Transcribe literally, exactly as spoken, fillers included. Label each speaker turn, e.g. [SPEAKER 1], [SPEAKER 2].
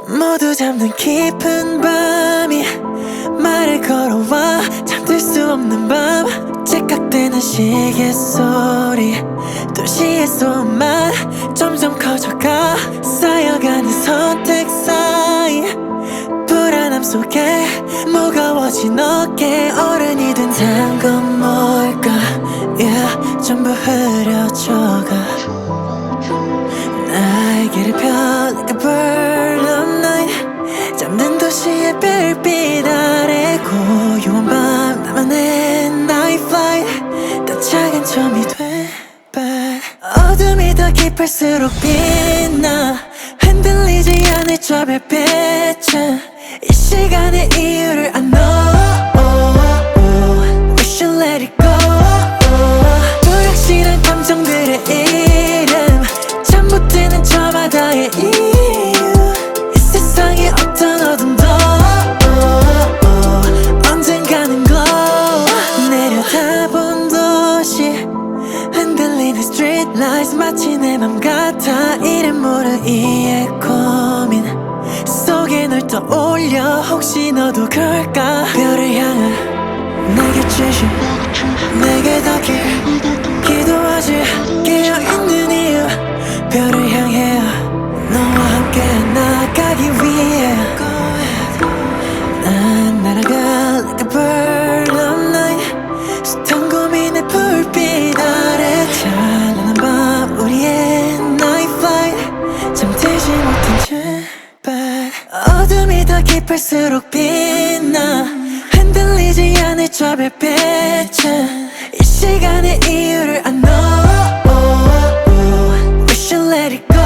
[SPEAKER 1] 모두 잠든 깊은 밤이 말을 걸어와 잠들 수 없는 밤 째깍대는 시계 소리 도시의 소음만 점점 커져가 쌓여가는 선택 사이 불안함 속에 무거워진 어깨 어른이 된단 건 뭘까 yeah, 전부 흐려져가 날개를 펴 like a bird of night 잠든 도시의 별빛 아래 고요한 밤 나만의 night flight 더 작은 점이 돼 but 어둠이 더 깊을수록 빛나 흔들리지 않을 저 별빛은 이 시간의 이유를 I know We should let it go 불확실한 감정들의 이름 잠못 드는 저 바다의 이유 이 세상의 어떤 어둠도 언젠가는 glow 내려다본 도시 흔들리는 street lights 마치 내 맘 같아 이름 모를 이의 고민 속에 널 떠올려 혹시 너도 그럴까 별을 향한 내 곁이지 내게 닿길 기도하지 깨어있는 이유 별을 향해 너와 함께 나가기 위해 난 날아가 like a bird of night 숱한 고민의 불빛 아래 찬란한 밤 우리의 night flight 잠들지 못한 제발 어둠이 더 깊을수록 빛나 흔들리지 않을 저 별빛은 이 시간의 이유를 I know We should let it go